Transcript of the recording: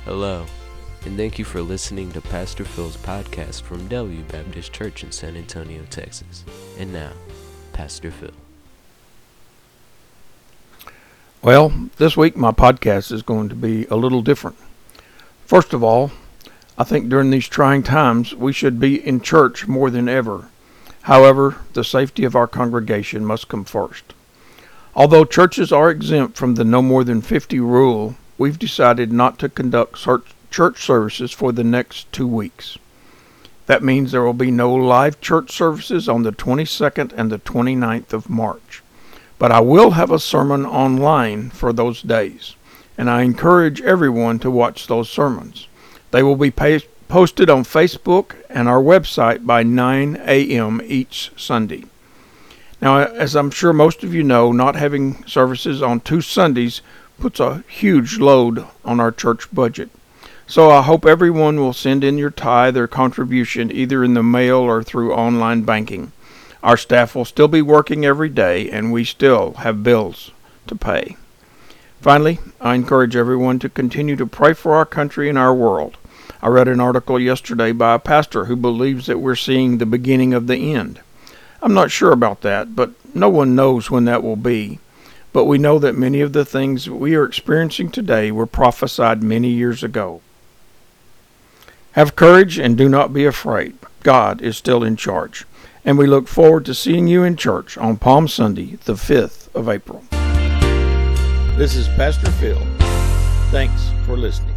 Hello, and thank you for listening to Pastor Phil's podcast from Delview Baptist Church in San Antonio, Texas. And now, Pastor Phil. Well, this week my podcast is going to be a little different. First of all, I think during these trying times we should be in church more than ever. However, the safety of our congregation must come first. Although churches are exempt from the no more than 50 rule, we've decided not to conduct church services for the next 2 weeks. That means there will be no live church services on the 22nd and the 29th of March. But I will have a sermon online for those days, and I encourage everyone to watch those sermons. They will be posted on Facebook and our website by 9 a.m. each Sunday. Now, as I'm sure most of you know, not having services on 2 Sundays puts a huge load on our church budget. So I hope everyone will send in your tithe or contribution either in the mail or through online banking. Our staff will still be working every day, and we still have bills to pay. Finally, I encourage everyone to continue to pray for our country and our world. I read an article yesterday by a pastor who believes that we're seeing the beginning of the end. I'm not sure about that, but no one knows when that will be. But we know that many of the things we are experiencing today were prophesied many years ago. Have courage and do not be afraid. God is still in charge. And we look forward to seeing you in church on Palm Sunday, the 5th of April. This is Pastor Phil. Thanks for listening.